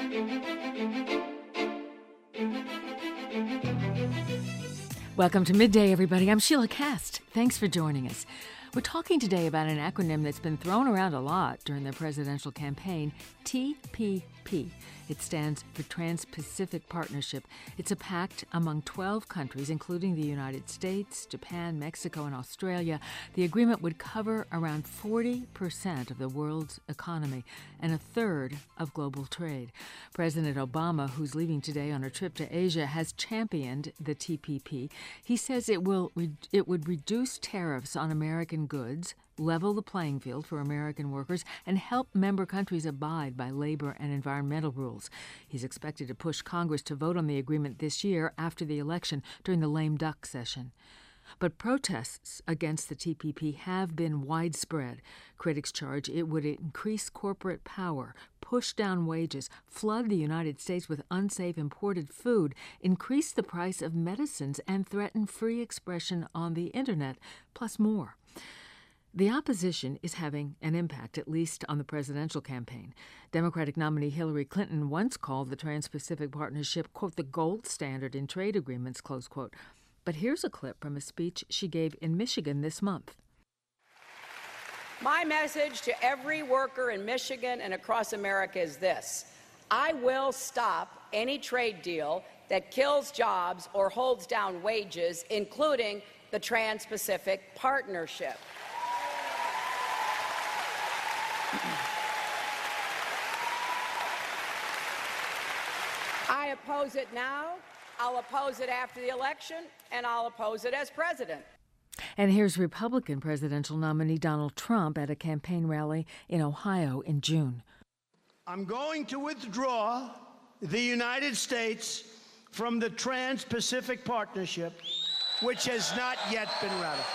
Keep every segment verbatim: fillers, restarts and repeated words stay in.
Welcome to Midday, everybody. I'm Sheila Kast. Thanks for joining us. We're talking today about an acronym that's been thrown around a lot during the presidential campaign, T P P. It stands for Trans-Pacific Partnership. It's a pact among twelve countries, including the United States, Japan, Mexico, and Australia. The agreement would cover around forty percent of the world's economy and a third of global trade. President Obama, who's leaving today on a trip to Asia, has championed the T P P. He says it will re- it would reduce tariffs on American goods, level the playing field for American workers, and help member countries abide by labor and environmental rules. He's expected to push Congress to vote on the agreement this year after the election during the lame duck session. But protests against the T P P have been widespread. Critics charge it would increase corporate power, push down wages, flood the United States with unsafe imported food, increase the price of medicines, and threaten free expression on the Internet, plus more. The opposition is having an impact, at least on the presidential campaign. Democratic nominee Hillary Clinton once called the Trans-Pacific Partnership, quote, the gold standard in trade agreements, close quote. But here's a clip from a speech she gave in Michigan this month. My message to every worker in Michigan and across America is this: I will stop any trade deal that kills jobs or holds down wages, including the Trans-Pacific Partnership. I oppose it now, I'll oppose it after the election, and I'll oppose it as president. And here's Republican presidential nominee Donald Trump at a campaign rally in Ohio in June. I'm going to withdraw the United States from the Trans-Pacific Partnership, which has not yet been ratified.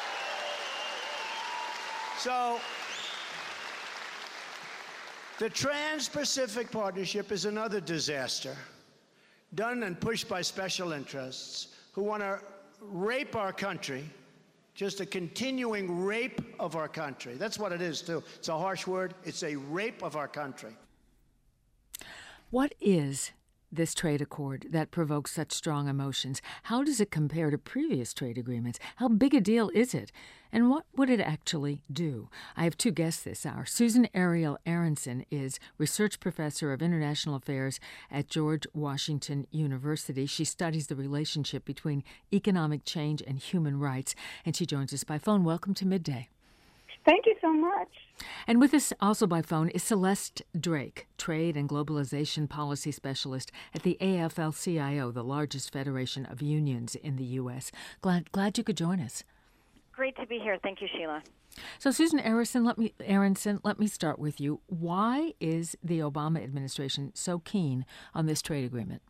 So, the Trans-Pacific Partnership is another disaster, done and pushed by special interests who want to rape our country, just a continuing rape of our country. That's what it is, too. It's a harsh word. It's a rape of our country. What is this trade accord that provokes such strong emotions? How does it compare to previous trade agreements? How big a deal is it? And what would it actually do? I have two guests this hour. Susan Ariel Aronson is research professor of international affairs at George Washington University. She studies the relationship between economic change and human rights, and she joins us by phone. Welcome to Midday. Thank you so much. And with us also by phone is Celeste Drake, Trade and Globalization Policy Specialist at the A F L C I O, the largest federation of unions in the U S. Glad, glad you could join us. Great to be here. Thank you, Sheila. So, Susan Aronson, let me Aronson, let me start with you. Why is the Obama administration so keen on this trade agreement?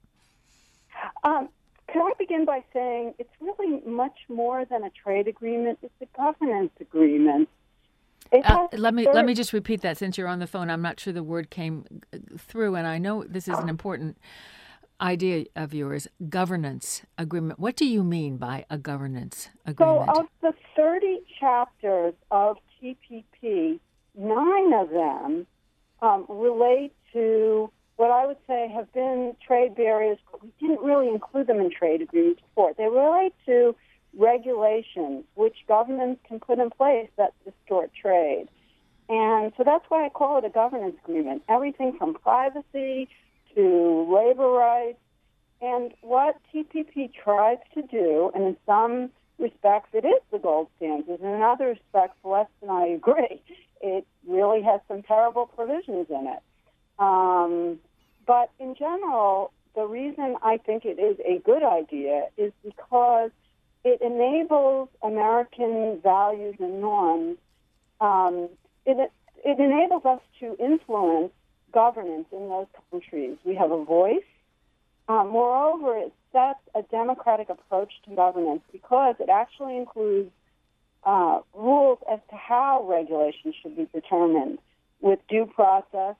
Um, can I begin by saying it's really much more than a trade agreement. It's a governance agreement. Uh, let me let me just repeat that since you're on the phone. I'm not sure the word came through, and I know this is an important idea of yours, governance agreement. What do you mean by a governance agreement? So of the thirty chapters of T P P, nine of them um, relate to what I would say have been trade barriers, but we didn't really include them in trade agreements before. They relate to regulations which governments can put in place that distort trade. And so that's why I call it a governance agreement. Everything from privacy to labor rights. And what T P P tries to do, and in some respects it is the gold standard, and in other respects, Celeste and I agree, it really has some terrible provisions in it. Um, but in general, the reason I think it is a good idea is because it enables American values and norms. Um, it, it enables us to influence governance in those countries. We have a voice. Um, moreover, it sets a democratic approach to governance because it actually includes uh, rules as to how regulations should be determined with due process,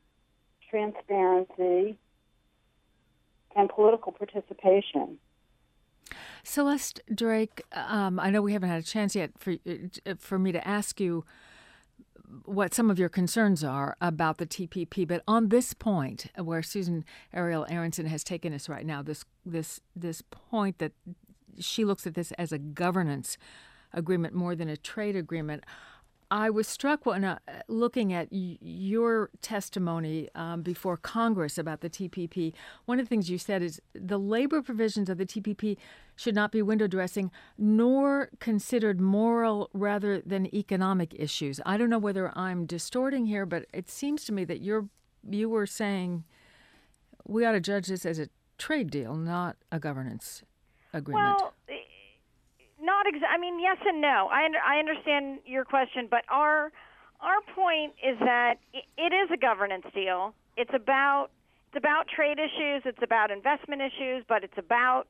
transparency, and political participation. Celeste Drake, um, I know we haven't had a chance yet for for me to ask you what some of your concerns are about the T P P. But on this point, where Susan Ariel Aronson has taken us right now, this this this point that she looks at this as a governance agreement more than a trade agreement, I was struck when uh, looking at y- your testimony um, before Congress about the T P P. One of the things you said is the labor provisions of the T P P should not be window dressing, nor considered moral rather than economic issues. I don't know whether I'm distorting here, but it seems to me that you're you were saying we ought to judge this as a trade deal, not a governance agreement. Well, not exa- I mean, yes and no. I under- I understand your question, but our our point is that it, it is a governance deal. It's about it's about trade issues. It's about investment issues, but it's about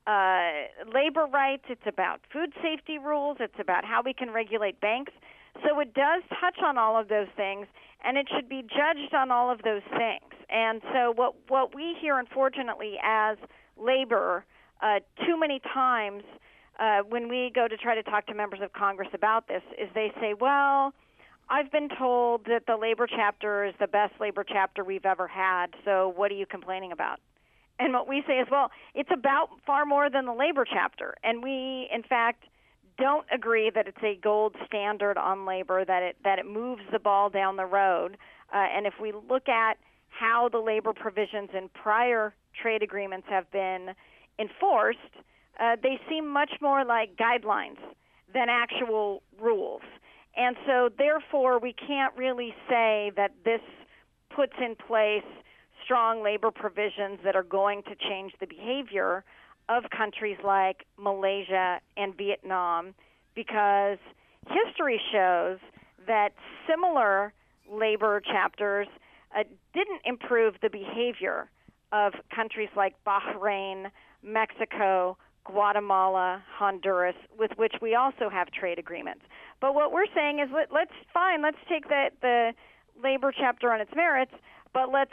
uh, labor rights. It's about food safety rules. It's about how we can regulate banks. So it does touch on all of those things, and it should be judged on all of those things. And so what what we hear, unfortunately, as labor, uh, too many times. Uh, when we go to try to talk to members of Congress about this, is they say, well, I've been told that the labor chapter is the best labor chapter we've ever had, so what are you complaining about? And what we say is, well, it's about far more than the labor chapter. And we, in fact, don't agree that it's a gold standard on labor, that it that it moves the ball down the road. Uh, and if we look at how the labor provisions in prior trade agreements have been enforced, Uh, they seem much more like guidelines than actual rules. And so, therefore, we can't really say that this puts in place strong labor provisions that are going to change the behavior of countries like Malaysia and Vietnam, because history shows that similar labor chapters uh, didn't improve the behavior of countries like Bahrain, Mexico, Guatemala, Honduras, with which we also have trade agreements. But what we're saying is, let, let's fine, let's take the, the labor chapter on its merits, but let's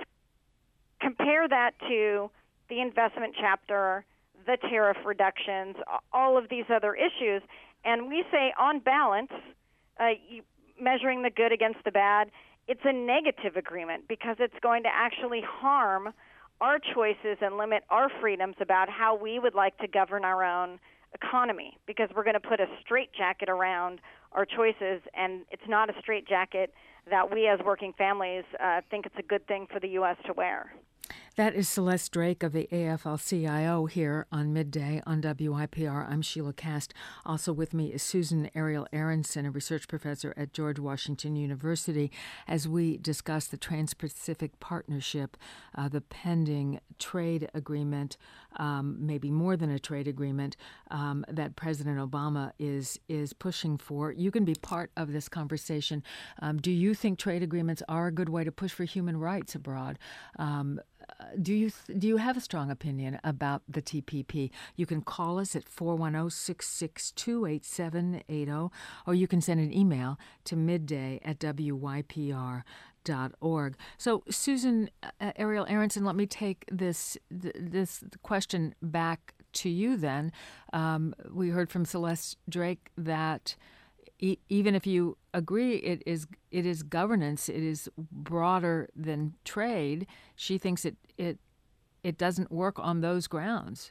compare that to the investment chapter, the tariff reductions, all of these other issues. And we say, on balance, uh, you, measuring the good against the bad, it's a negative agreement because it's going to actually harm our choices and limit our freedoms about how we would like to govern our own economy, because we're going to put a straitjacket around our choices, and it's not a straitjacket that we as working families uh, think it's a good thing for the U S to wear. That is Celeste Drake of the A F L C I O here on Midday on W I P R. I'm Sheila Kast. Also with me is Susan Ariel Aronson, a research professor at George Washington University, as we discuss the Trans-Pacific Partnership, uh, the pending trade agreement, um, maybe more than a trade agreement, um, that President Obama is is pushing for. You can be part of this conversation. Um, do you think trade agreements are a good way to push for human rights abroad? Um, Do you th- do you have a strong opinion about the T P P? You can call us at four one zero, six six two, eight seven eight zero, or you can send an email to midday at W Y P R dot org. So, Susan uh, Ariel Aronson, let me take this th- this question back to you then. Um, we heard from Celeste Drake that e- even if you agree it is it is governance, it is broader than trade, she thinks it it it doesn't work on those grounds.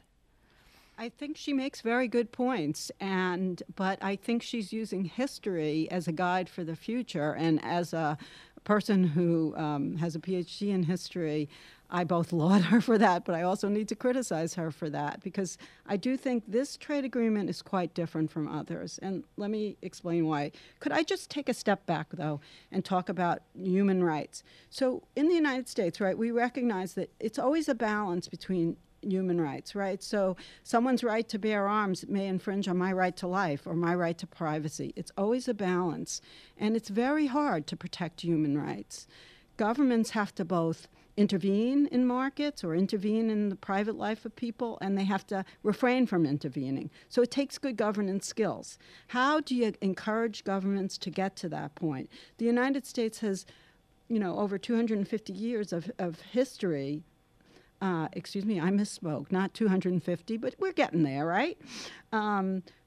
I think she makes very good points, and but I think she's using history as a guide for the future. And as a person who um, has a P H D in history, I both laud her for that, but I also need to criticize her for that, because I do think this trade agreement is quite different from others. And let me explain why. Could I just take a step back, though, and talk about human rights? So in the United States, right, we recognize that it's always a balance between human rights, right? So someone's right to bear arms may infringe on my right to life or my right to privacy. It's always a balance, and it's very hard to protect human rights. Governments have to both intervene in markets or intervene in the private life of people, and they have to refrain from intervening. So it takes good governance skills. How do you encourage governments to get to that point? The United States has, you know, over two hundred fifty years of, of history. Uh, excuse me, I misspoke, not two hundred fifty, but we're getting there, right? Um,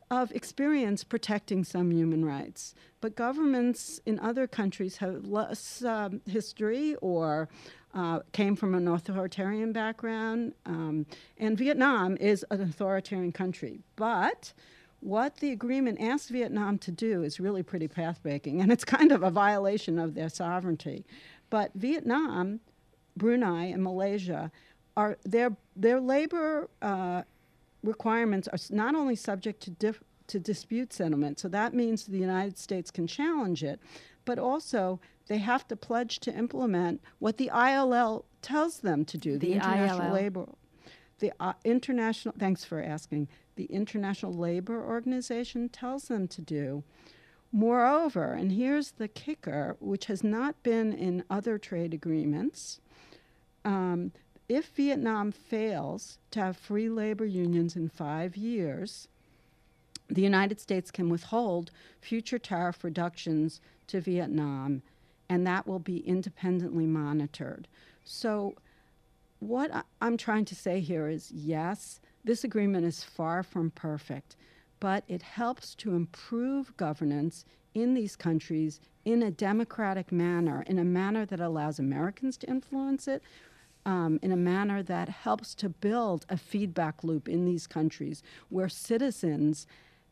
of experience protecting some human rights. But governments in other countries have less um, history or uh, came from an authoritarian background. Um, and Vietnam is an authoritarian country. But what the agreement asks Vietnam to do is really pretty path-breaking, and it's kind of a violation of their sovereignty. But Vietnam, Brunei, and Malaysia, are their their labor uh, requirements are not only subject to dif- to dispute settlement, so that means the United States can challenge it, but also they have to pledge to implement what the I L L tells them to do. The, The International I L L. Labor, the uh, international. Thanks for asking. The International Labor Organization tells them to do. Moreover, and here's the kicker, which has not been in other trade agreements. Um, If Vietnam fails to have free labor unions in five years, the United States can withhold future tariff reductions to Vietnam, and that will be independently monitored. So what I- I'm trying to say here is, yes, this agreement is far from perfect, but it helps to improve governance in these countries in a democratic manner, in a manner that allows Americans to influence it, Um, in a manner that helps to build a feedback loop in these countries where citizens,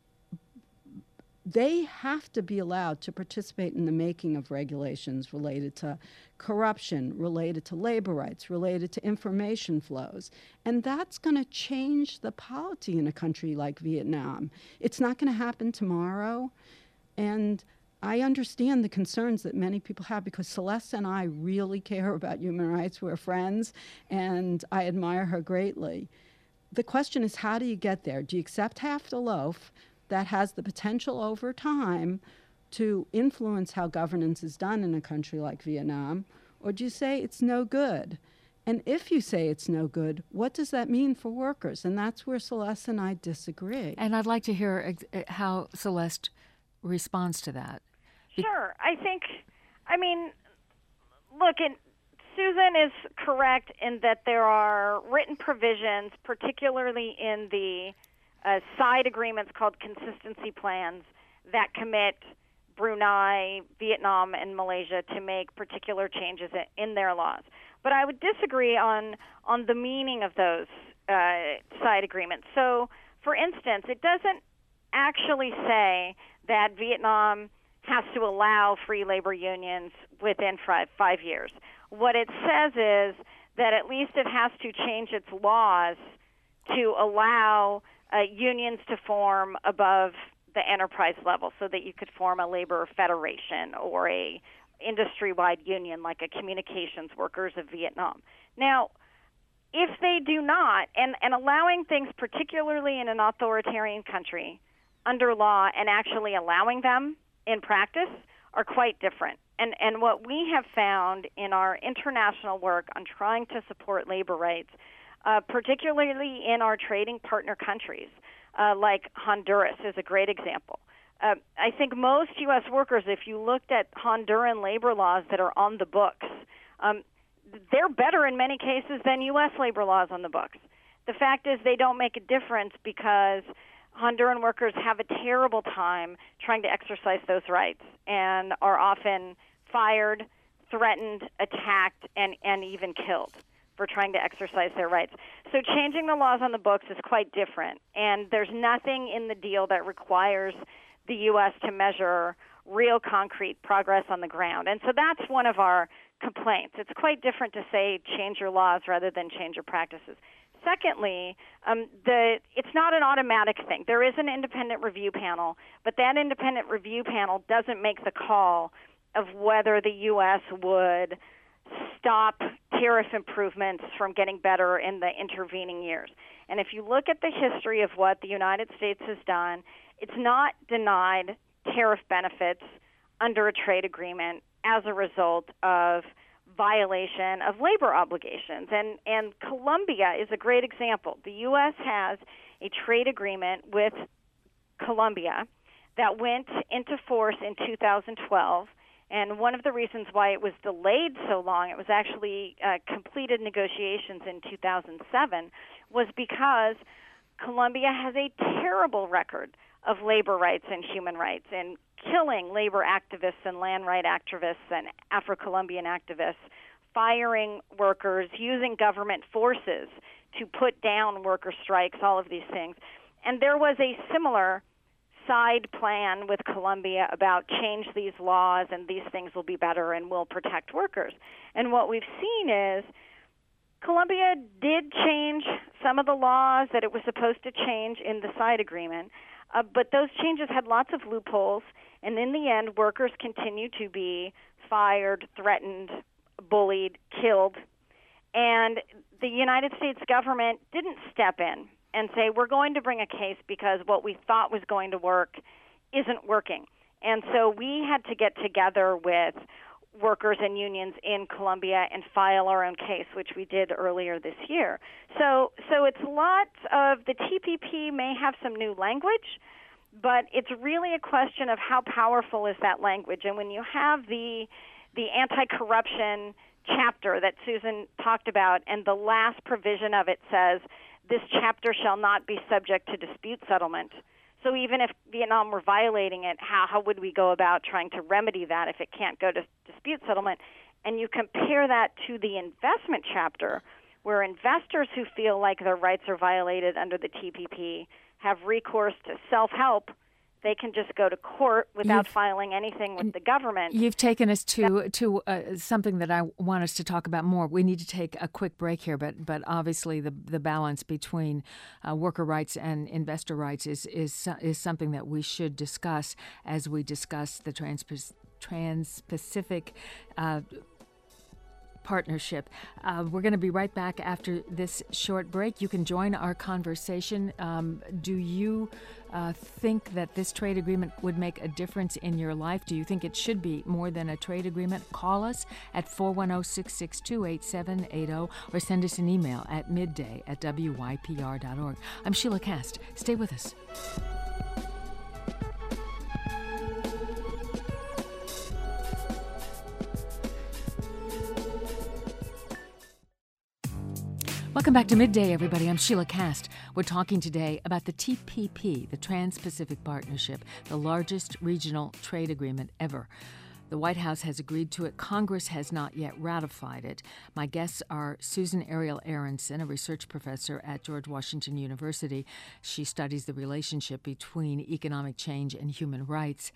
they have to be allowed to participate in the making of regulations related to corruption, related to labor rights, related to information flows. And that's going to change the polity in a country like Vietnam. It's not going to happen tomorrow. And I understand the concerns that many people have because Celeste and I really care about human rights. We're friends, and I admire her greatly. The question is, how do you get there? Do you accept half the loaf that has the potential over time to influence how governance is done in a country like Vietnam, or do you say it's no good? And if you say it's no good, what does that mean for workers? And that's where Celeste and I disagree. And I'd like to hear ex- how Celeste responds to that. Sure. I think, I mean, look, and Susan is correct in that there are written provisions, particularly in the uh, side agreements called consistency plans, that commit Brunei, Vietnam, and Malaysia to make particular changes in their laws. But I would disagree on, on the meaning of those uh, side agreements. So, for instance, it doesn't actually say that Vietnam has to allow free labor unions within five, five years. What it says is that at least it has to change its laws to allow uh, unions to form above the enterprise level so that you could form a labor federation or a industry-wide union like a Communications Workers of Vietnam. Now, if they do not, and, and allowing things particularly in an authoritarian country under law and actually allowing them in practice are quite different. And and what we have found in our international work on trying to support labor rights, uh, particularly in our trading partner countries, uh, like Honduras is a great example. Uh, I think most U S workers, if you looked at Honduran labor laws that are on the books, um, they're better in many cases than U S labor laws on the books. The fact is they don't make a difference because Honduran workers have a terrible time trying to exercise those rights and are often fired, threatened, attacked, and, and even killed for trying to exercise their rights. So changing the laws on the books is quite different, and there's nothing in the deal that requires the U S to measure real concrete progress on the ground. And so that's one of our complaints. It's quite different to say change your laws rather than change your practices. Secondly, um, the, it's not an automatic thing. There is an independent review panel, but that independent review panel doesn't make the call of whether the U S would stop tariff improvements from getting better in the intervening years. And if you look at the history of what the United States has done, it's not denied tariff benefits under a trade agreement as a result of violation of labor obligations. And, and Colombia is a great example. The U S has a trade agreement with Colombia that went into force in two thousand twelve. And one of the reasons why it was delayed so long, it was actually uh, completed negotiations in two thousand seven, was because Colombia has a terrible record of labor rights and human rights, and killing labor activists and land right activists and Afro-Colombian activists, firing workers, using government forces to put down worker strikes, all of these things. And there was a similar side plan with Colombia about change these laws and these things will be better and will protect workers. And what we've seen is Colombia did change some of the laws that it was supposed to change in the side agreement, uh, but those changes had lots of loopholes, and in the end, workers continue to be fired, threatened, bullied, killed. And the United States government didn't step in and say, we're going to bring a case because what we thought was going to work isn't working. And so we had to get together with workers and unions in Colombia and file our own case, which we did earlier this year. So so it's lots of, the T P P may have some new language, but it's really a question of how powerful is that language. And when you have the the anti-corruption chapter that Susan talked about, and the last provision of it says, this chapter shall not be subject to dispute settlement. So even if Vietnam were violating it, how, how would we go about trying to remedy that if it can't go to dispute settlement? And you compare that to the investment chapter, where investors who feel like their rights are violated under the T P P have recourse to self-help. They can just go to court without you've, filing anything with the government. You've taken us to to uh, something that I want us to talk about more. We need to take a quick break here, but but obviously the the balance between uh, worker rights and investor rights is is is something that we should discuss as we discuss the Trans Trans-Pacific Uh, partnership. Uh, we're going to be right back after this short break. You can join our conversation. Um, do you uh, think that this trade agreement would make a difference in your life? Do you think it should be more than a trade agreement? Call us at four one zero, six six two, eight seven eight zero or send us an email at midday at W Y P R dot org. I'm Sheila Kast. Stay with us. Welcome back to Midday, everybody. I'm Sheila Kast. We're talking today about the T P P, the Trans-Pacific Partnership, the largest regional trade agreement ever. The White House has agreed to it. Congress has not yet ratified it. My guests are Susan Ariel Aronson, a research professor at George Washington University. She studies the relationship between economic change and human rights.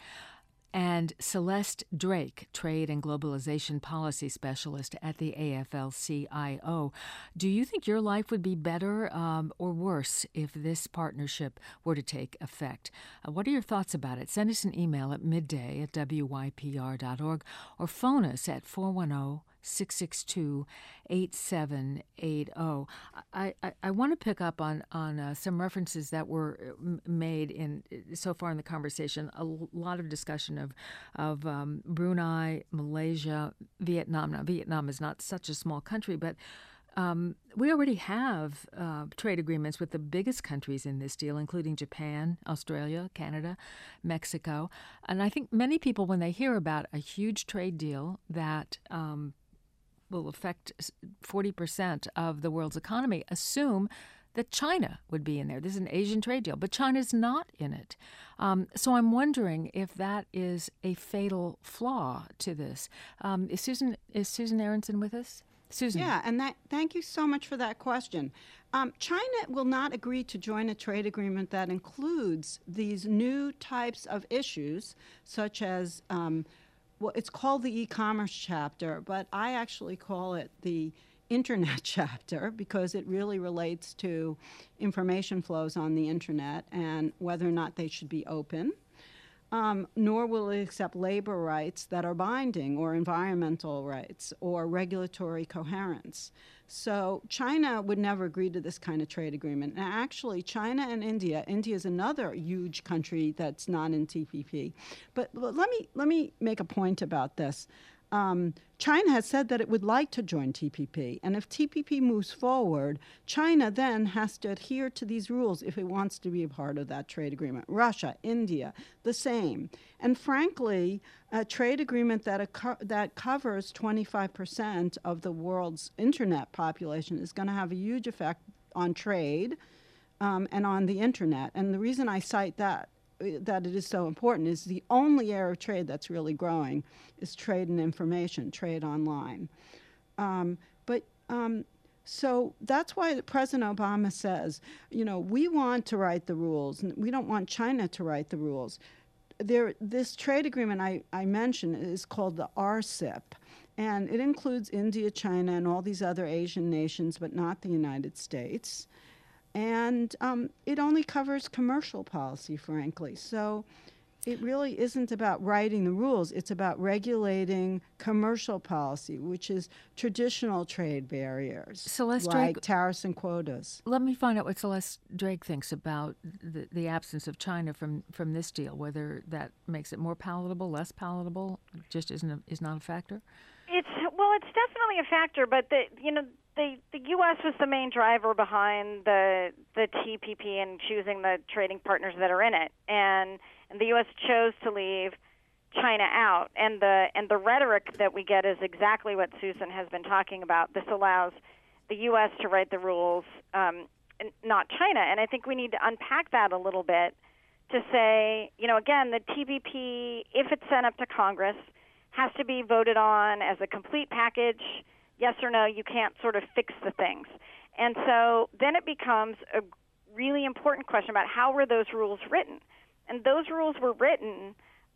And Celeste Drake, Trade and Globalization Policy Specialist at the A F L C I O. Do you think your life would be better um, or worse if this partnership were to take effect? Uh, what are your thoughts about it? Send us an email at midday at W Y P R dot org or phone us at four one zero, six six two, eight seven eight zero. I, I, I want to pick up on, on uh, some references that were made in so far in the conversation. A lot of discussion of, of um, Brunei, Malaysia, Vietnam. Now, Vietnam is not such a small country, but um, we already have uh, trade agreements with the biggest countries in this deal, including Japan, Australia, Canada, Mexico. And I think many people, when they hear about a huge trade deal that um, will affect forty percent of the world's economy, assume that China would be in there. This is an Asian trade deal, but China's not in it. Um, so I'm wondering if that is a fatal flaw to this. Um, is Susan is Susan Aronson with us? Susan. Yeah, and that, thank you so much for that question. Um, China will not agree to join a trade agreement that includes these new types of issues, such as um, well, it's called the e-commerce chapter, but I actually call it the internet chapter because it really relates to information flows on the internet and whether or not they should be open. Um, nor will it accept labor rights that are binding or environmental rights or regulatory coherence. So China would never agree to this kind of trade agreement. And actually, China and India, India is another huge country that's not in T P P. But let me, let me make a point about this. Um, China has said that it would like to join T P P, and if T P P moves forward, China then has to adhere to these rules if it wants to be a part of that trade agreement. Russia, India, the same. And frankly, a trade agreement that, co- that covers twenty-five percent of the world's internet population is going to have a huge effect on trade um, and on the internet. And the reason I cite that that it is so important is the only area of trade that's really growing is trade in information, trade online. Um, but um, so that's why President Obama says, you know, we want to write the rules, and we don't want China to write the rules. There, this trade agreement I, I mentioned is called the R C E P, and it includes India, China, and all these other Asian nations, but not the United States. And um, it only covers commercial policy, frankly. So it really isn't about writing the rules. It's about regulating commercial policy, which is traditional trade barriers, Celeste like Drake, tariffs and quotas. let me find out what Celeste Drake thinks about the, the absence of China from, from this deal, whether that makes it more palatable, less palatable, just isn't a, is not a factor. It's well, it's definitely a factor, but the you know the the U S was the main driver behind the the T P P and choosing the trading partners that are in it, and and the U S chose to leave China out, and the and the rhetoric that we get is exactly what Susan has been talking about. This allows the U S to write the rules, um, and not China, and I think we need to unpack that a little bit to say, you know, again, the T P P, if it's sent up to Congress, has to be voted on as a complete package. Yes or no, you can't sort of fix the things. And so then it becomes a really important question about how were those rules written. And those rules were written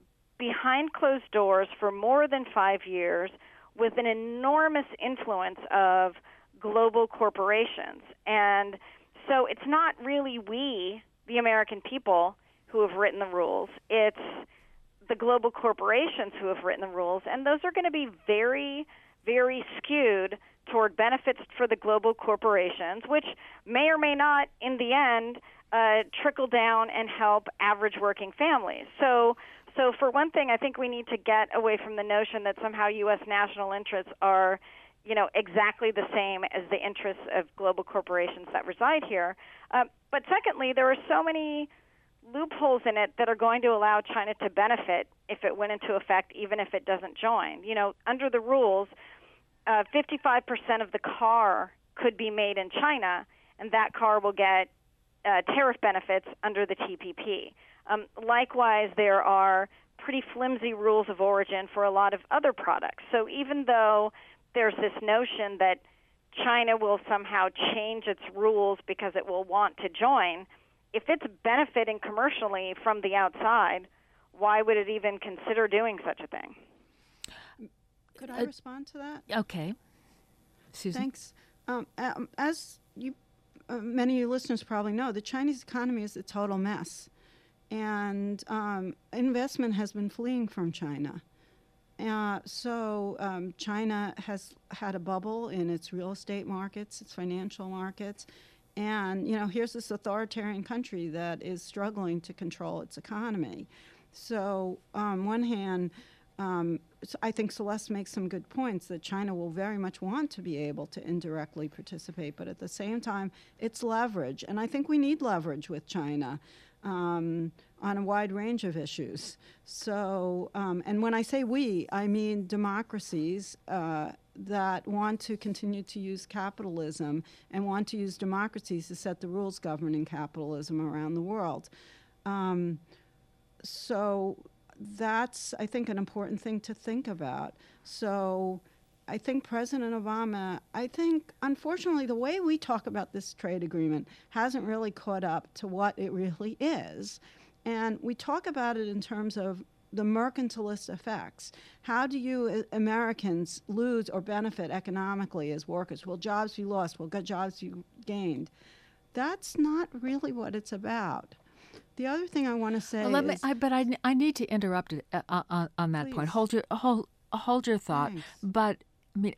behind closed doors for more than five years with an enormous influence of global corporations. And so it's not really we, the American people, who have written the rules. It's the global corporations who have written the rules, and those are going to be very, very skewed toward benefits for the global corporations, which may or may not, in the end, uh, trickle down and help average working families. So, so for one thing, I think we need to get away from the notion that somehow U S national interests are, you know, exactly the same as the interests of global corporations that reside here. Uh, but secondly, there are so many loopholes in it that are going to allow China to benefit if it went into effect, even if it doesn't join. You know, under the rules, uh, fifty-five percent of the car could be made in China, and that car will get uh, tariff benefits under the T P P. Um, likewise, there are pretty flimsy rules of origin for a lot of other products. So even though there's this notion that China will somehow change its rules because it will want to join, if it's benefiting commercially from the outside, why would it even consider doing such a thing? Could I uh, respond to that? Okay. Susan? Thanks. Um, um, as you, uh, many of your listeners probably know, the Chinese economy is a total mess. And um, investment has been fleeing from China. Uh, so um, China has had a bubble in its real estate markets, its financial markets. And, you know, here's this authoritarian country that is struggling to control its economy. So, on one hand, um, I think Celeste makes some good points that China will very much want to be able to indirectly participate, but at the same time, it's leverage. And I think we need leverage with China um, on a wide range of issues. So, um, and when I say we, I mean democracies uh, that want to continue to use capitalism and want to use democracies to set the rules governing capitalism around the world. Um, so that's, I think, an important thing to think about. So I think President Obama, I think, unfortunately, the way we talk about this trade agreement hasn't really caught up to what it really is. And we talk about it in terms of the mercantilist effects. How do you uh, Americans lose or benefit economically as workers? Will jobs be lost? Will good jobs be gained? That's not really what it's about. The other thing I want to say well, let is... Me, I, but I, I need to interrupt it, uh, on, on that Please. point. Hold your, hold, hold your thought. Thanks. But, I mean,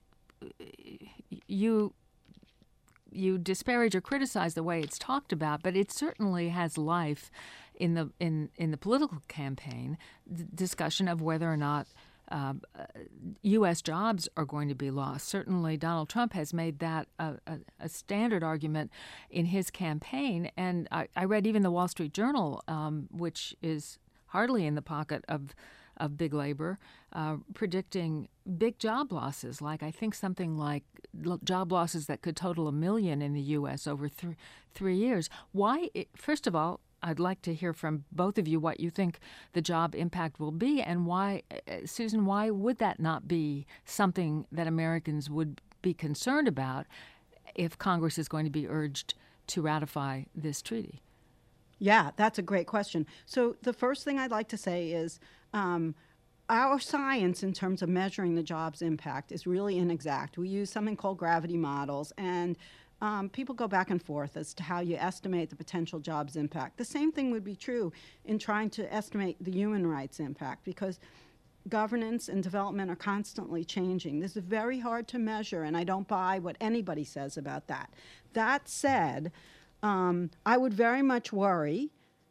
you... you disparage or criticize the way it's talked about, but it certainly has life in the in, in the political campaign, the discussion of whether or not uh, U S jobs are going to be lost. Certainly Donald Trump has made that a, a, a standard argument in his campaign, and I, I read even the Wall Street Journal, um, which is hardly in the pocket of of big labor, uh, predicting big job losses, like I think something like l- job losses that could total a million in the U S over th- three years. Why, it, first of all, I'd like to hear from both of you what you think the job impact will be, and why, uh, Susan, why would that not be something that Americans would be concerned about if Congress is going to be urged to ratify this treaty? Yeah, that's a great question. So the first thing I'd like to say is um, our science in terms of measuring the job's impact is really inexact. We use something called gravity models, and um, people go back and forth as to how you estimate the potential job's impact. The same thing would be true in trying to estimate the human rights impact, because governance and development are constantly changing. This is very hard to measure, and I don't buy what anybody says about that. That said, um, I would very much worry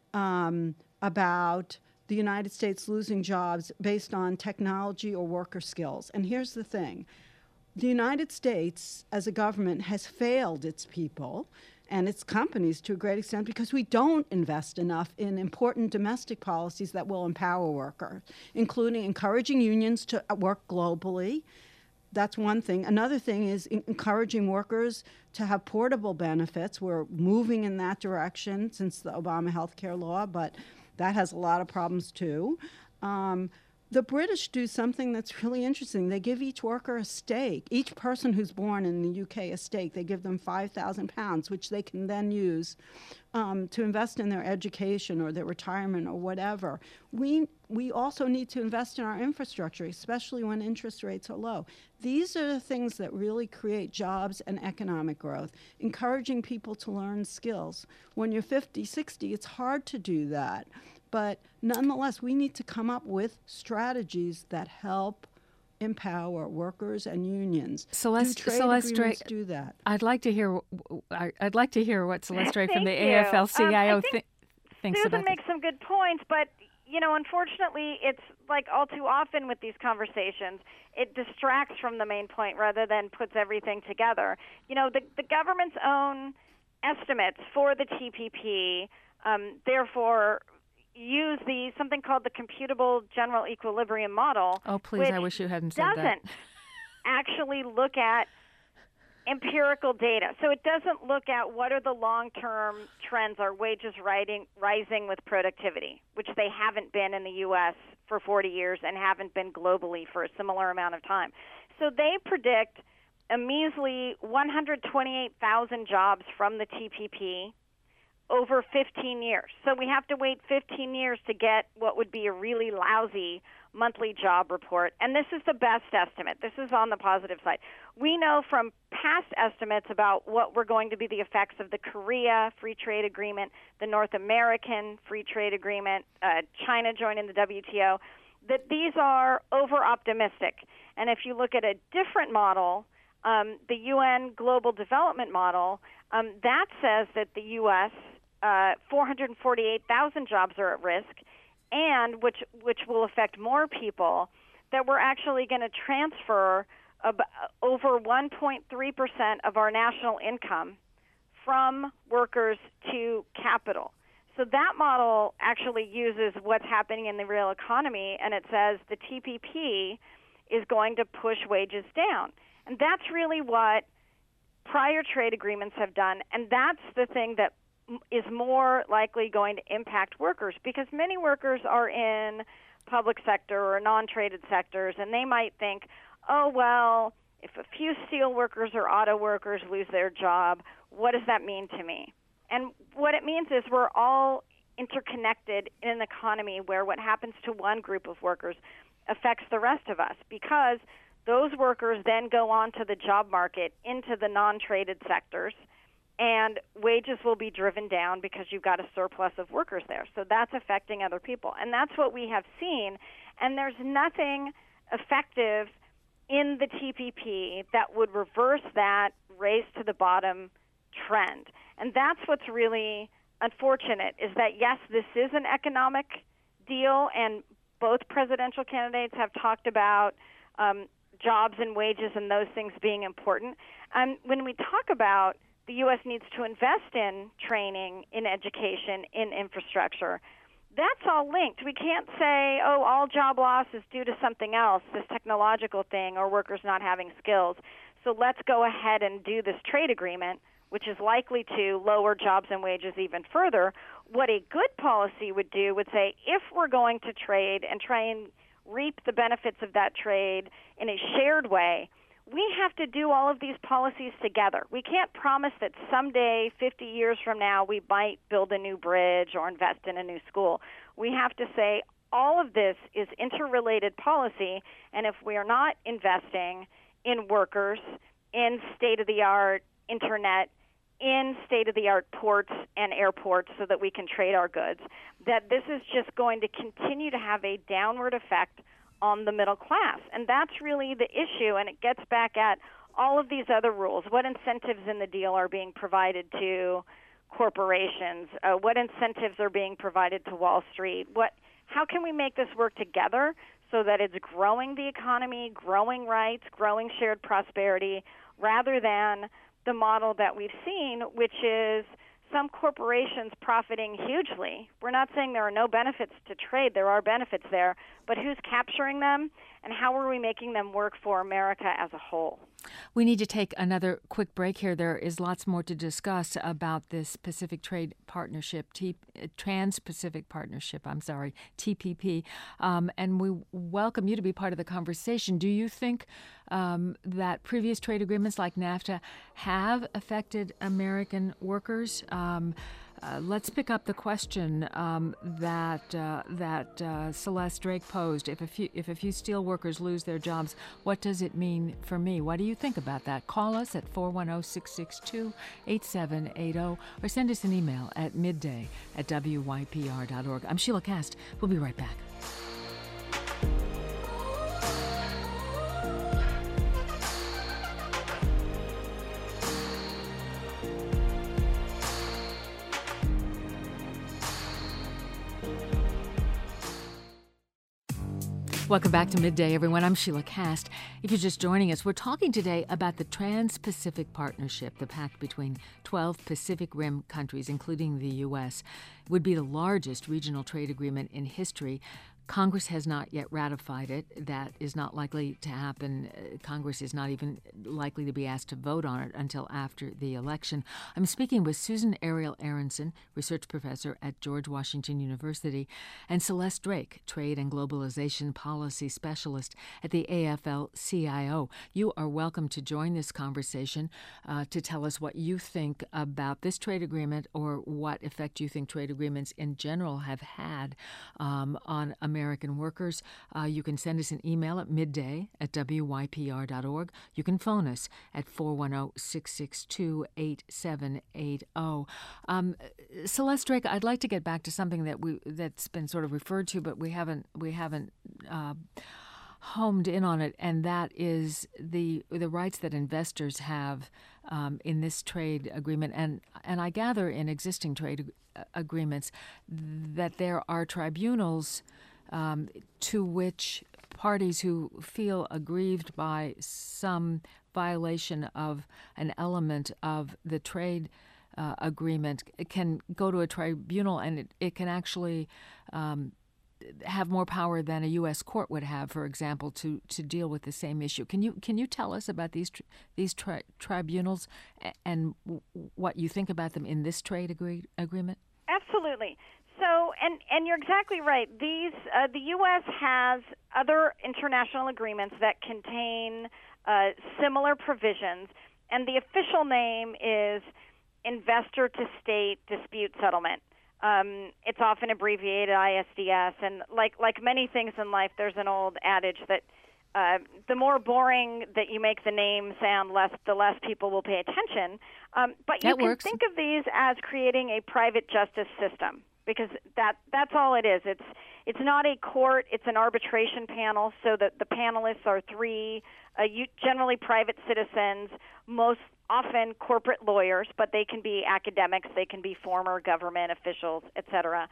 um, about the United States losing jobs based on technology or worker skills. And here's the thing. The United States, as a government, has failed its people and its companies to a great extent because we don't invest enough in important domestic policies that will empower workers, including encouraging unions to work globally. That's one thing. Another thing is encouraging workers to have portable benefits. We're moving in that direction since the Obama health care law, but that has a lot of problems too. Um, The British do something that's really interesting. They give each worker a stake. Each person who's born in the U K a stake. They give them five thousand pounds, which they can then use um, to invest in their education or their retirement or whatever. We, we also need to invest in our infrastructure, especially when interest rates are low. These are the things that really create jobs and economic growth, encouraging people to learn skills. When you're fifty, sixty, it's hard to do that. But nonetheless, we need to come up with strategies that help empower workers and unions. Celeste, do trade Celeste agreements Drake, do that? I'd like to hear. I'd like to hear what Celeste Drake from the Thank you. A F L C I O um, I think th- thinks Susan about makes this. some good points, but you know, unfortunately, it's like all too often with these conversations, it distracts from the main point rather than puts everything together. You know, the, the government's own estimates for the T P P, um, therefore, use the something called the computable general equilibrium model. Oh, please, which I wish you hadn't said doesn't that. actually look at empirical data. So it doesn't look at what are the long-term trends. Are wages rising, rising with productivity, which they haven't been in the U S for forty years and haven't been globally for a similar amount of time. So they predict a measly one hundred twenty-eight thousand jobs from the T P P over fifteen years. So we have to wait fifteen years to get what would be a really lousy monthly job report. And this is the best estimate. This is on the positive side. We know from past estimates about what were going to be the effects of the Korea Free Trade Agreement, the North American Free Trade Agreement, uh, China joining the W T O, that these are over-optimistic. And if you look at a different model, um, the U N Global Development Model, um, that says that the U S Uh, four hundred forty-eight thousand jobs are at risk, and which which will affect more people, that we're actually going to transfer ab- over one point three percent of our national income from workers to capital. So that model actually uses what's happening in the real economy, and it says the T P P is going to push wages down. And that's really what prior trade agreements have done, and that's the thing that is more likely going to impact workers, because many workers are in public sector or non-traded sectors, and they might think, oh, well, if a few steel workers or auto workers lose their job, what does that mean to me? And what it means is we're all interconnected in an economy where what happens to one group of workers affects the rest of us, because those workers then go on to the job market into the non-traded sectors, and wages will be driven down because you've got a surplus of workers there. So that's affecting other people. And that's what we have seen. And there's nothing effective in the T P P that would reverse that race to the bottom trend. And that's what's really unfortunate, is that, yes, this is an economic deal, and both presidential candidates have talked about um, jobs and wages and those things being important. And when we talk about the U S needs to invest in training, in education, in infrastructure, that's all linked. We can't say, oh, all job loss is due to something else, this technological thing, or workers not having skills, so let's go ahead and do this trade agreement, which is likely to lower jobs and wages even further. What a good policy would do would say, if we're going to trade and try and reap the benefits of that trade in a shared way, we have to do all of these policies together. We can't promise that someday, fifty years from now, we might build a new bridge or invest in a new school. We have to say all of this is interrelated policy, and if we are not investing in workers, in state-of-the-art internet, in state-of-the-art ports and airports so that we can trade our goods, that this is just going to continue to have a downward effect on the middle class. And that's really the issue, and it gets back at all of these other rules. What incentives in the deal are being provided to corporations? Uh, what incentives are being provided to Wall Street? What, how can we make this work together so that it's growing the economy, growing rights, growing shared prosperity, rather than the model that we've seen, which is some corporations profiting hugely. We're not saying there are no benefits to trade. There are benefits there, but who's capturing them, and how are we making them work for America as a whole? We need to take another quick break here. There is lots more to discuss about this Pacific Trade Partnership, T- Trans-Pacific Partnership, I'm sorry, T P P, um, and we welcome you to be part of the conversation. Do you think um, that previous trade agreements like NAFTA have affected American workers? Um, Uh, let's pick up the question um, that uh, that uh, Celeste Drake posed. If a few if a few steel workers lose their jobs, what does it mean for me? What do you think about that? Call us at four one zero, six six two, eight seven eight zero or send us an email at midday at W Y P R dot org. I'm Sheila Cast. We'll be right back. Welcome back to Midday, everyone. I'm Sheila Cast. If you're just joining us, we're talking today about the Trans-Pacific Partnership, the pact between twelve Pacific Rim countries, including the U S. It would be the largest regional trade agreement in history. Congress has not yet ratified it. That is not likely to happen. Congress is not even likely to be asked to vote on it until after the election. I'm speaking with Susan Ariel Aronson, research professor at George Washington University, and Celeste Drake, trade and globalization policy specialist at the A F L C I O. You are welcome to join this conversation uh, to tell us what you think about this trade agreement, or what effect you think trade agreements in general have had um, on American American workers. Uh, you can send us an email at midday at W Y P R dot org. You can phone us at four one zero, six six two, eight seven eight zero. Um, Celeste Drake, I'd like to get back to something that we that's been sort of referred to, but we haven't we haven't uh, homed in on it, and that is the the rights that investors have um, in this trade agreement, and and I gather in existing trade ag- agreements that there are tribunals Um, to which parties who feel aggrieved by some violation of an element of the trade uh, agreement can go to a tribunal, and it, it can actually um, have more power than a U S court would have, for example, to, to deal with the same issue. Can you can you tell us about these tri- these tri- tribunals and w- what you think about them in this trade agree- agreement? Absolutely. So, and, and you're exactly right. These uh, the U S has other international agreements that contain uh, similar provisions, and the official name is Investor to State Dispute Settlement. Um, it's often abbreviated I S D S, and like like many things in life, there's an old adage that uh, the more boring that you make the name sound, less the less people will pay attention. Um, but you that can works. think of these as creating a private justice system, because that that's all it is. It's it's not a court, it's an arbitration panel, so that the panelists are three uh, generally private citizens, most often corporate lawyers, but they can be academics, they can be former government officials, et cetera.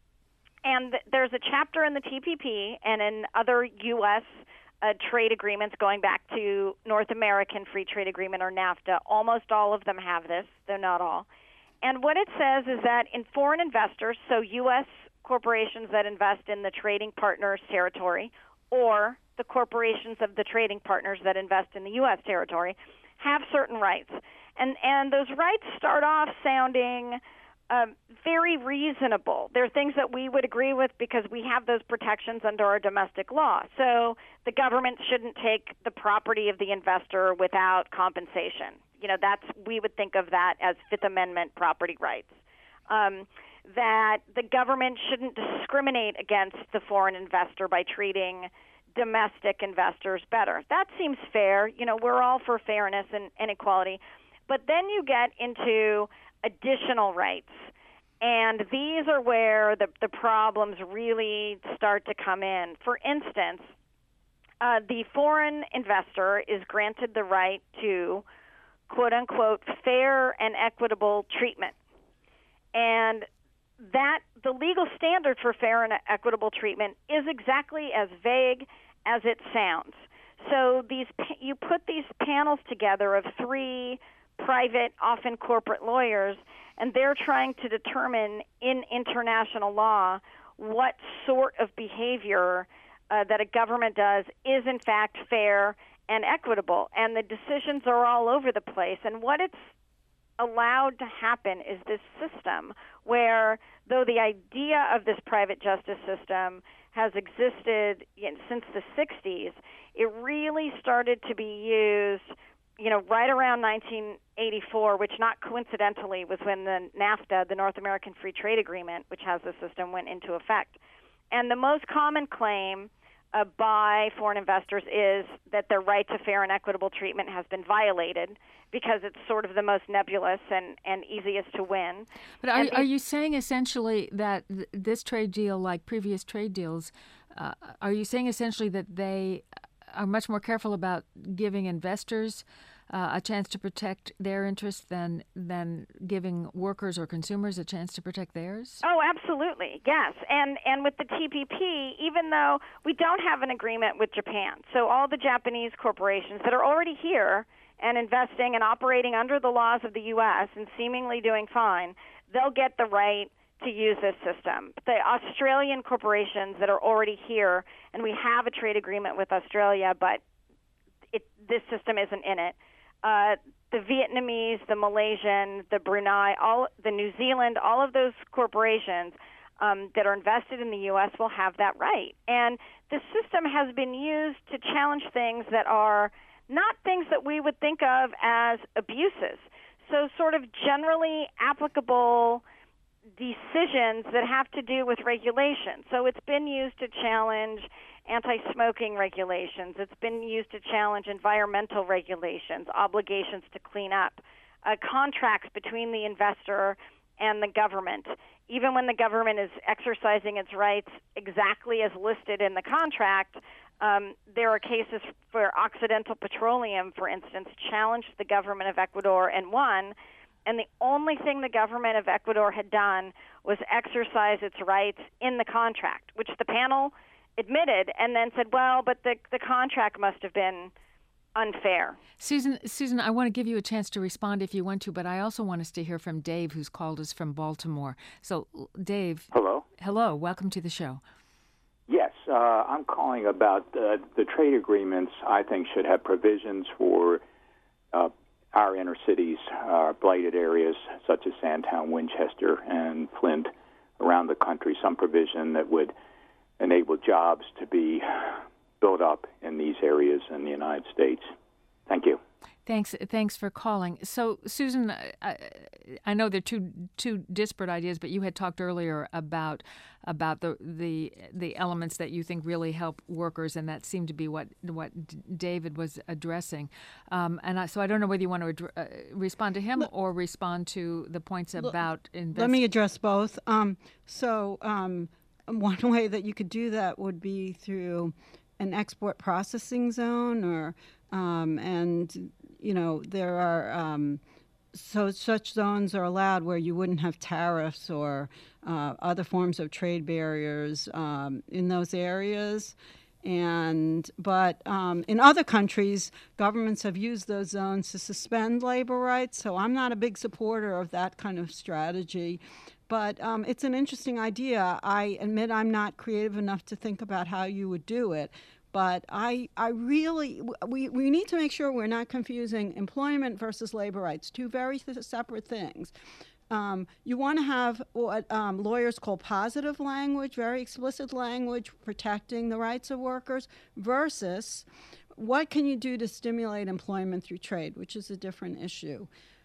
And there's a chapter in the T P P and in other U S uh, trade agreements going back to North American Free Trade Agreement, or NAFTA. Almost all of them have this, though not all. And what it says is that in foreign investors, so U S corporations that invest in the trading partner's territory, or the corporations of the trading partners that invest in the U S territory, have certain rights. And, and those rights start off sounding um, very reasonable. They're things that we would agree with because we have those protections under our domestic law. So the government shouldn't take the property of the investor without compensation. You know, that's, we would think of that as Fifth Amendment property rights. Um, that the government shouldn't discriminate against the foreign investor by treating domestic investors better. That seems fair. You know, we're all for fairness and, and equality. But then you get into additional rights. And these are where the, the problems really start to come in. For instance, uh, the foreign investor is granted the right to, quote unquote, fair and equitable treatment. And that the legal standard for fair and equitable treatment is exactly as vague as it sounds. So these you put these panels together of three private, often corporate lawyers, and they're trying to determine in international law what sort of behavior uh, that a government does is in fact fair and equitable. And the decisions are all over the place. And what it's allowed to happen is this system where, though the idea of this private justice system has existed you know, since the sixties, it really started to be used, you know, right around nineteen eighty-four, which not coincidentally was when the NAFTA, the North American Free Trade Agreement, which has the system, went into effect. And the most common claim uh, by foreign investors is that their right to fair and equitable treatment has been violated because it's sort of the most nebulous and, and easiest to win. But are, these, are you saying essentially that th- this trade deal, like previous trade deals, uh, are you saying essentially that they are much more careful about giving investors uh, a chance to protect their interests than than giving workers or consumers a chance to protect theirs? Oh, absolutely, yes. And and with the T P P, even though we don't have an agreement with Japan, so all the Japanese corporations that are already here and investing and operating under the laws of the U S and seemingly doing fine, they'll get the right to use this system. The Australian corporations that are already here, and we have a trade agreement with Australia, but it, this system isn't in it. Uh, the Vietnamese, the Malaysian, the Brunei, all the New Zealand, all of those corporations um, that are invested in the U S will have that right. And the system has been used to challenge things that are not things that we would think of as abuses. So sort of generally applicable decisions that have to do with regulation. So it's been used to challenge anti-smoking regulations. It's been used to challenge environmental regulations, obligations to clean up, uh, contracts between the investor and the government. Even when the government is exercising its rights exactly as listed in the contract, um, there are cases where Occidental Petroleum, for instance, challenged the government of Ecuador and won. And the only thing the government of Ecuador had done was exercise its rights in the contract, which the panel admitted and then said, well, but the, the contract must have been unfair. Susan, Susan, I want to give you a chance to respond if you want to, but I also want us to hear from Dave, who's called us from Baltimore. So, Dave. Hello. Hello. Welcome to the show. Yes, uh, I'm calling about uh, the trade agreements. I think should have provisions for uh, our inner cities, uh, blighted areas such as Sandtown, Winchester, and Flint around the country, some provision that would enable jobs to be built up in these areas in the United States. Thank you. Thanks. Thanks for calling. So, Susan, I, I know they're two two disparate ideas, but you had talked earlier about about the the the elements that you think really help workers, and that seemed to be what what David was addressing. Um, and I, so, I don't know whether you want to ad- uh, respond to him or respond to the points about investment. Let me address both. Um, so, um, one way that you could do that would be through an export processing zone, or um, and you know there are um, so such zones are allowed where you wouldn't have tariffs or uh, other forms of trade barriers um, in those areas. And but um, in other countries, governments have used those zones to suspend labor rights. So I'm not a big supporter of that kind of strategy. But um, it's an interesting idea. I admit I'm not creative enough to think about how you would do it. But I, I really, we, we need to make sure we're not confusing employment versus labor rights, two very th- separate things. Um, you want to have what um, lawyers call positive language, very explicit language protecting the rights of workers, versus what can you do to stimulate employment through trade, which is a different issue.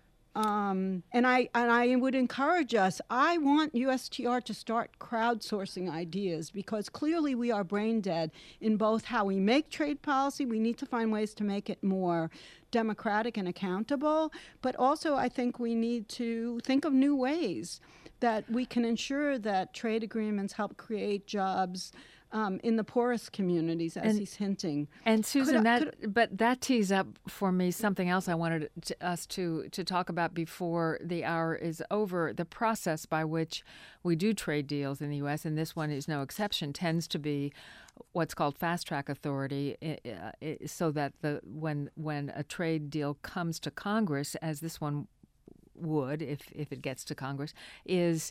Um, and I and I would encourage us, I want U S T R to start crowdsourcing ideas, because clearly we are brain dead in both how we make trade policy. We need to find ways to make it more democratic and accountable, but also I think we need to think of new ways that we can ensure that trade agreements help create jobs Um, in the poorest communities, as and, he's hinting. And Susan, could, that could, but that tees up for me something else I wanted to, us to to talk about before the hour is over. The process by which we do trade deals in the U S, and this one is no exception, tends to be what's called fast track authority, uh, so that the when when a trade deal comes to Congress, as this one would if if it gets to Congress, is.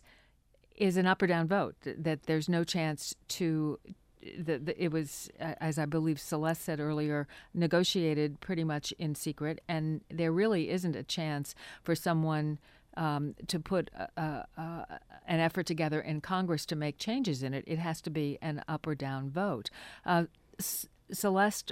is an up or down vote, that there's no chance to, the, the, it was, as I believe Celeste said earlier, negotiated pretty much in secret, and there really isn't a chance for someone um, to put a, a, a, an effort together in Congress to make changes in it. It has to be an up or down vote. Uh, C- Celeste,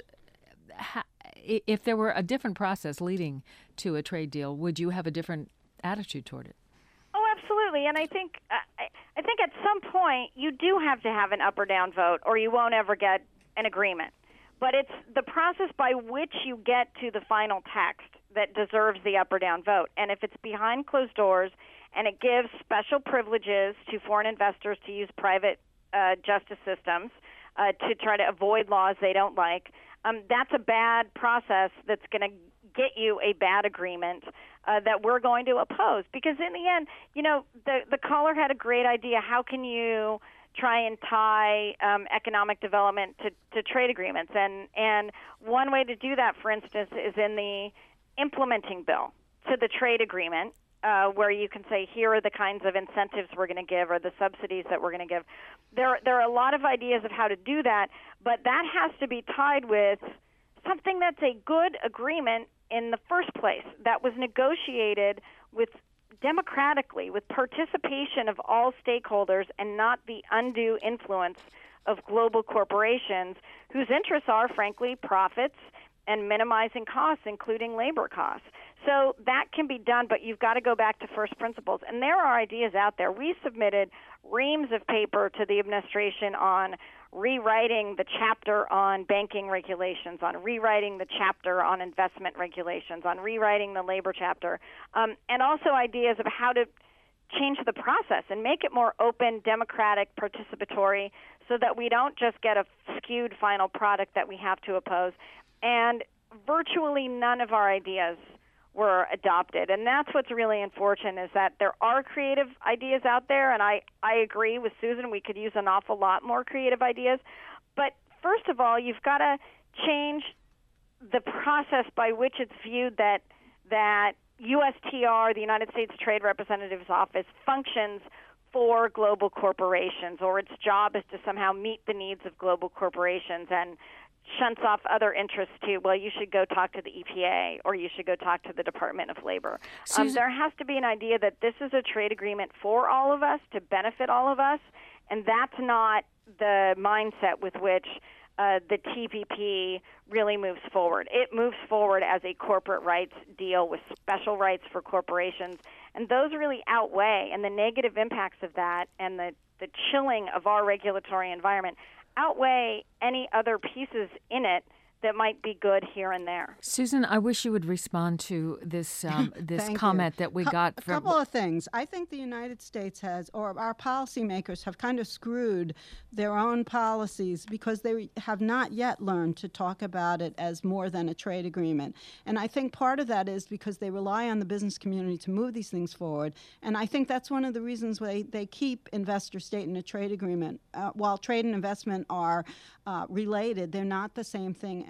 ha, if there were a different process leading to a trade deal, would you have a different attitude toward it? Absolutely, and I think uh, I think at some point you do have to have an up or down vote, or you won't ever get an agreement. But it's the process by which you get to the final text that deserves the up or down vote. And if it's behind closed doors and it gives special privileges to foreign investors to use private uh, justice systems uh, to try to avoid laws they don't like, um, that's a bad process that's going to get you a bad agreement uh, that we're going to oppose. Because in the end, you know, the, the caller had a great idea. How can you try and tie um, economic development to, to trade agreements? And, and one way to do that, for instance, is in the implementing bill to the trade agreement, uh, where you can say, here are the kinds of incentives we're going to give or the subsidies that we're going to give. There, there are a lot of ideas of how to do that, but that has to be tied with something that's a good agreement in the first place, that was negotiated with democratically, with participation of all stakeholders and not the undue influence of global corporations whose interests are, frankly, profits and minimizing costs, including labor costs. So that can be done, but you've got to go back to first principles. And there are ideas out there. We submitted reams of paper to the administration on rewriting the chapter on banking regulations, on rewriting the chapter on investment regulations, on rewriting the labor chapter, um, and also ideas of how to change the process and make it more open, democratic, participatory, so that we don't just get a skewed final product that we have to oppose. And virtually none of our ideas were adopted. And that's what's really unfortunate, is that there are creative ideas out there, and I, I agree with Susan, we could use an awful lot more creative ideas. But first of all, you've got to change the process by which it's viewed that that U S T R, the United States Trade Representative's Office, functions for global corporations, or its job is to somehow meet the needs of global corporations and shunts off other interests to, well, you should go talk to the E P A or you should go talk to the Department of Labor. Um, there has to be an idea that this is a trade agreement for all of us, to benefit all of us, and that's not the mindset with which uh, the T P P really moves forward. It moves forward as a corporate rights deal with special rights for corporations, and those really outweigh, and the negative impacts of that and the, the chilling of our regulatory environment outweigh any other pieces in it that might be good here and there. Susan, I wish you would respond to this um, this comment you. that we Co- got. A from... couple of things. I think the United States has, or our policymakers have kind of screwed their own policies because they have not yet learned to talk about it as more than a trade agreement. And I think part of that is because they rely on the business community to move these things forward. And I think that's one of the reasons why they keep investor state in a trade agreement. Uh, while trade and investment are uh, related, they're not the same thing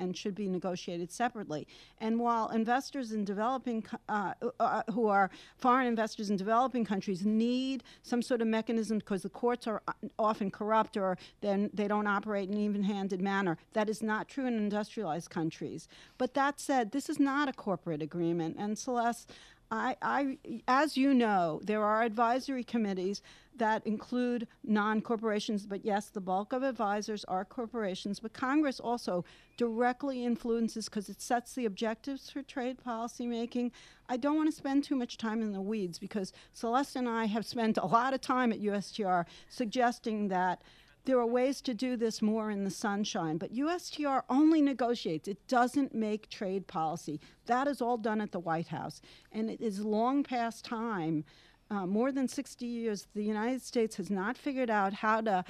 and should be negotiated separately. And while investors in developing, uh, uh, who are foreign investors in developing countries need some sort of mechanism because the courts are often corrupt or then they don't operate in an even-handed manner, that is not true in industrialized countries. But that said, this is not a corporate agreement. And Celeste, I, I, as you know, there are advisory committees that include non-corporations, but yes, the bulk of advisors are corporations, but Congress also directly influences because it sets the objectives for trade policy making. I don't want to spend too much time in the weeds because Celeste and I have spent a lot of time at U S T R suggesting that there are ways to do this more in the sunshine, but U S T R only negotiates. It doesn't make trade policy. That is all done at the White House, and it is long past time. Uh, more than sixty years, the United States has not figured out how to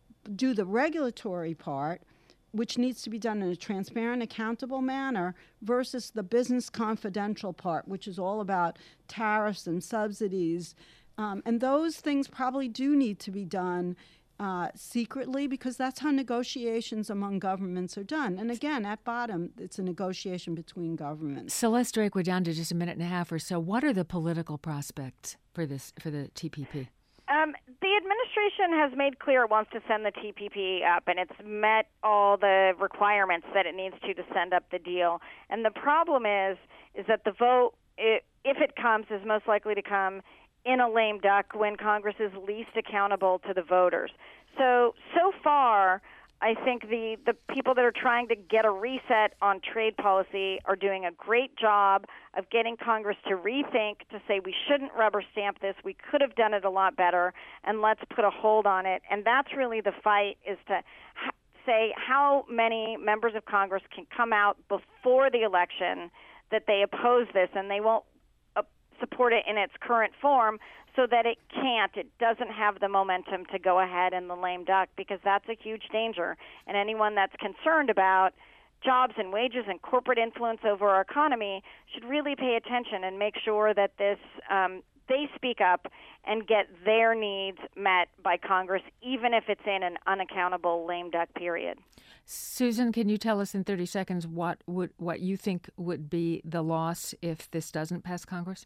do the regulatory part, which needs to be done in a transparent, accountable manner, versus the business confidential part, which is all about tariffs and subsidies. Um, and those things probably do need to be done Uh, secretly, because that's how negotiations among governments are done. And again, at bottom, it's a negotiation between governments. Celeste Drake, we're down to just a minute and a half or so. What are the political prospects for this, for the T P P? Um, the administration has made clear it wants to send the T P P up, and it's met all the requirements that it needs to to send up the deal. And the problem is, is that the vote, it, if it comes, is most likely to come in a lame duck when Congress is least accountable to the voters. So, so far, I think the, the people that are trying to get a reset on trade policy are doing a great job of getting Congress to rethink, to say we shouldn't rubber stamp this, we could have done it a lot better, and let's put a hold on it. And that's really the fight, is to ha- say how many members of Congress can come out before the election that they oppose this, and they won't support it in its current form, so that it can't, it doesn't have the momentum to go ahead in the lame duck, because that's a huge danger. And anyone that's concerned about jobs and wages and corporate influence over our economy should really pay attention and make sure that this um, they speak up and get their needs met by Congress, even if it's in an unaccountable lame duck period. Susan, can you tell us in thirty seconds what would what you think would be the loss if this doesn't pass Congress?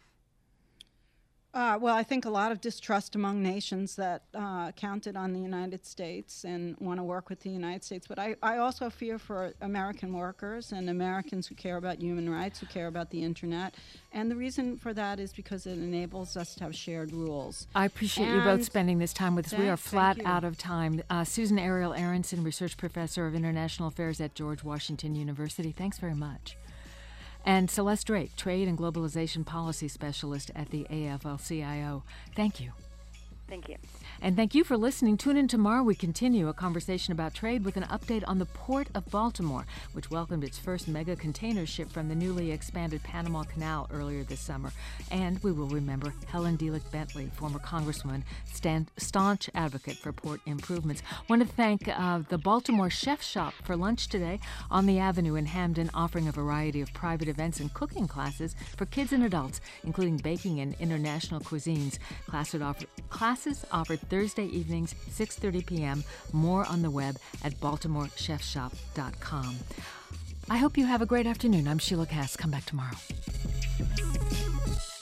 Uh, well, I think a lot of distrust among nations that uh, counted on the United States and want to work with the United States. But I, I also fear for American workers and Americans who care about human rights, who care about the Internet. And the reason for that is because it enables us to have shared rules. I appreciate and you both spending this time with us. Thank, we are flat you. out of time. Uh, Susan Ariel Aronson, Research Professor of International Affairs at George Washington University. Thanks very much. And Celeste Drake, Trade and Globalization Policy Specialist at the A F L C I O. Thank you. Thank you. And thank you for listening. Tune in tomorrow. We continue a conversation about trade with an update on the Port of Baltimore, which welcomed its first mega container ship from the newly expanded Panama Canal earlier this summer. And we will remember Helen Delick Bentley, former Congresswoman, stand, staunch advocate for port improvements. I want to thank uh, the Baltimore Chef Shop for lunch today on the Avenue in Hamden, offering a variety of private events and cooking classes for kids and adults, including baking and international cuisines. Classes offer, classes offered Thursday evenings, six thirty p.m. More on the web at baltimore chef shop dot com. I hope you have a great afternoon. I'm Sheila Cass. Come back tomorrow.